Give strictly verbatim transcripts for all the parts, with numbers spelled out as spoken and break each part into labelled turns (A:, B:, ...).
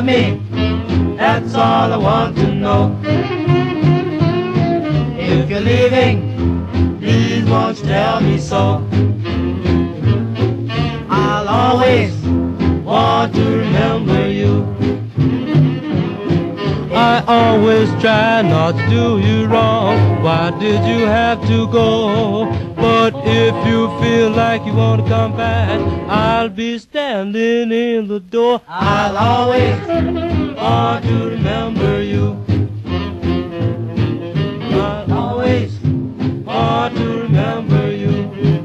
A: love me? That's all I want to know. If you're leaving, please won't you tell me so. I'll always want to remember you.
B: I always try not to do you wrong. Why did you have to go? But if you feel like you want to come back, I'll be standing in the door.
A: I'll always want to remember you. I'll always want to remember you.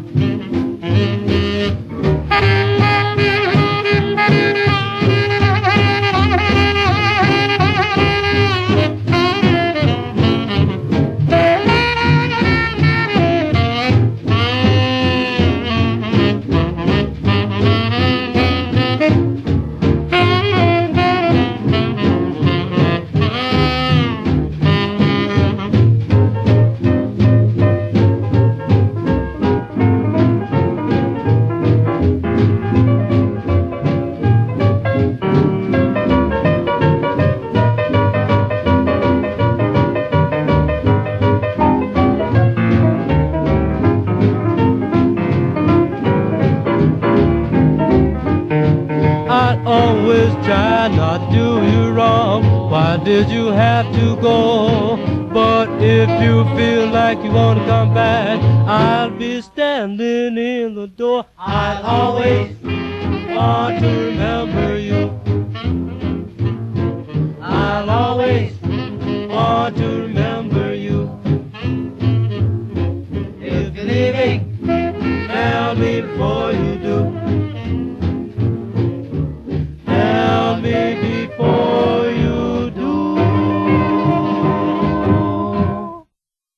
B: I always try not to do you wrong. Why did you have to go? But if you feel like you want to come back, I'll be standing in the door.
A: I'll always want to remember you. I'll always want to remember you.